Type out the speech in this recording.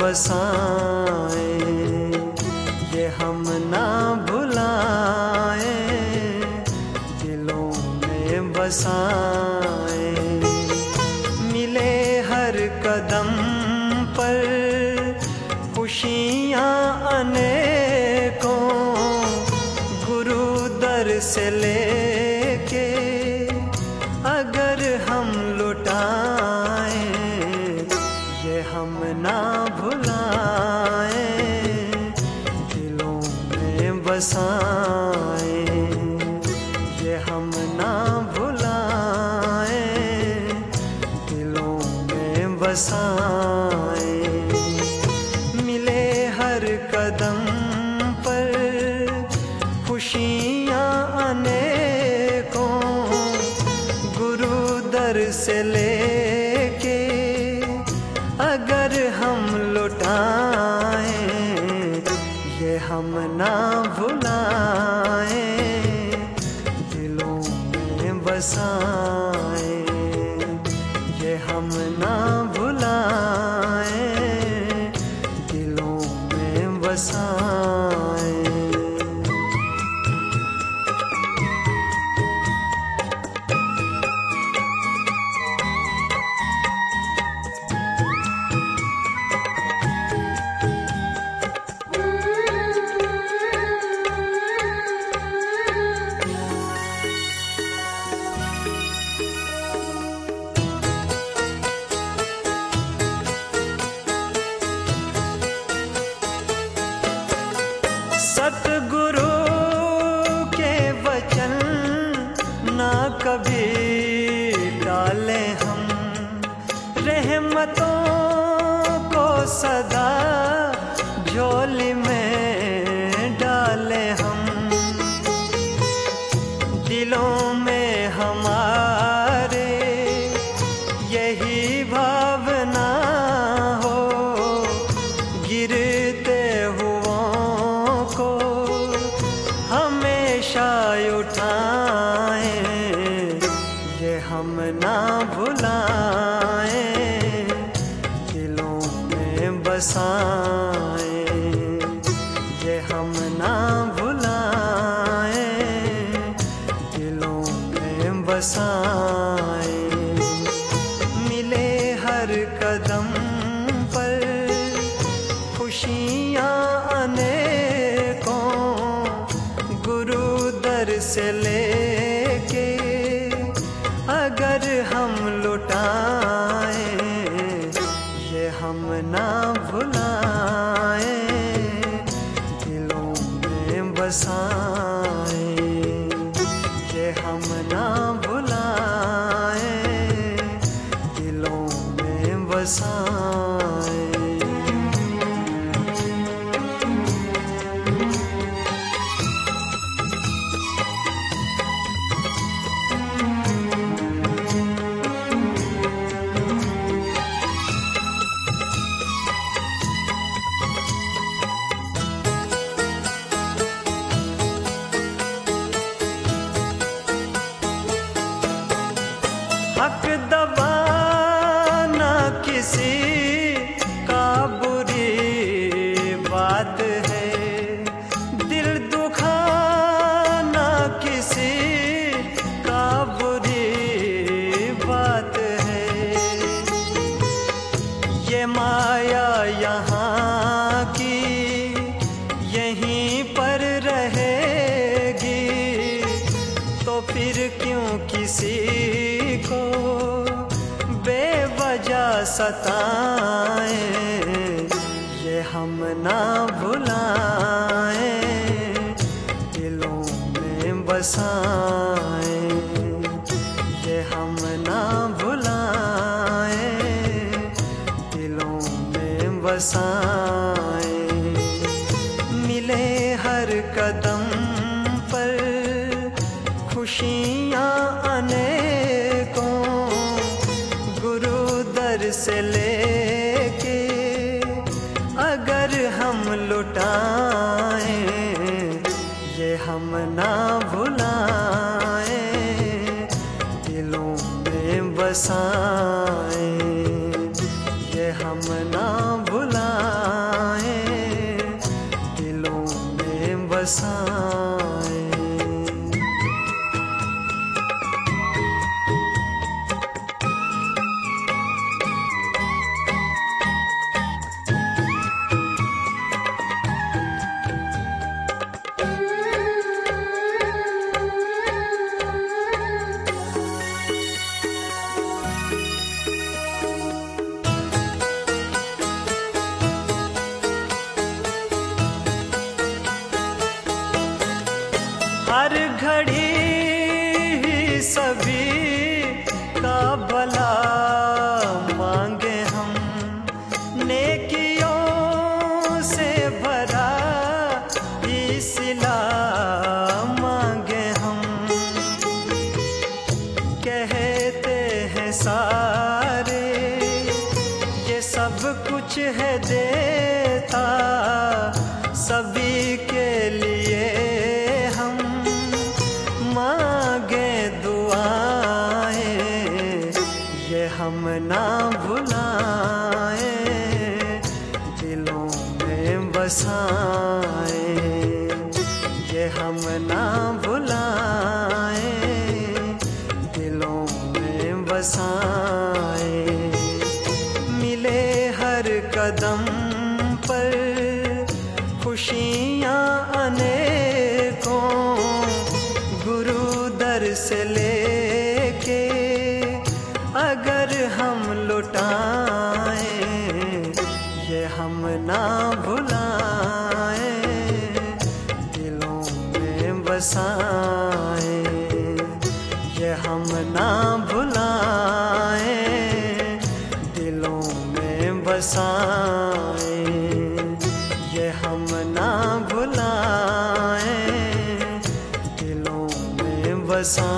बसाएं, ये हम ना भुलाएं, दिलों में बसाएं। मिले हर कदम पर खुशियाँ अनेकों, गुरु दर से लेके अगर हम लुटाएं, ये हम ना भुलाएं, दिलों में बसाएं, ये हम ना भुलाएं, दिलों में बसाएं। मिले हर कदम पर खुशियाँ अनेकों, गुरु दर से लेके अगर हम लुटाएं, ये हम ना भुलाएं, दिलों में बसाएं, ये हम ना भुलाएं, दिलों में बसाएं। सतगुरु के वचन ना कभी टाले हम, रहमतों को सदा झोली में डाले हम। दिलों में हमारे यही भावना हो, गिरते हुओं को हमेशा उठाएं, ये हम ना भुलाएं, दिलों में बसाएं, ये हम ना भुलाएं, दिलों में बसाएं। मिले हर कदम पर खुशियाँ अनेकों, गुरु दर से लेके अगर हम लुटाएं, ये हम ना भुलाएं, दिलों में बसाएं, ये हम ना भुलाएं, दिलों में बसाएं। हक दबाना किसी का बुरी बात है, दिल दुखाना किसी का बुरी बात है। ये माया यहाँ की यहीं पर रहेगी, तो फिर क्यों किसी को बेवजह सताएं, ये हम ना भुलाएं, दिलों में बसाएं, ये हम ना भुलाएं, दिलों में बसाएं। मिले हर कदम पर खुशियाँ अनेकों, गुरु दर से लेके अगर हम लुटाएं, ये हम ना भुलाएं, दिलों में बसाएं, ये हम ना भुलाएं, कुछ है देता सभी के लिए हम मांगे दुआएं, ये हम ना भुलाए, दिलों में बसाए, ये हम ना भुलाए, दिलों में बसाए। मिले हर कदम पर खुशियाँ अनेकों, गुरु दर से लेके अगर हम लुटाएं, ये हम ना भुलाए, दिलों में बसाए, ये हम ना भुलाए, दिलों में बसाए, ये हम ना भुलाए, दिलों में बसाए।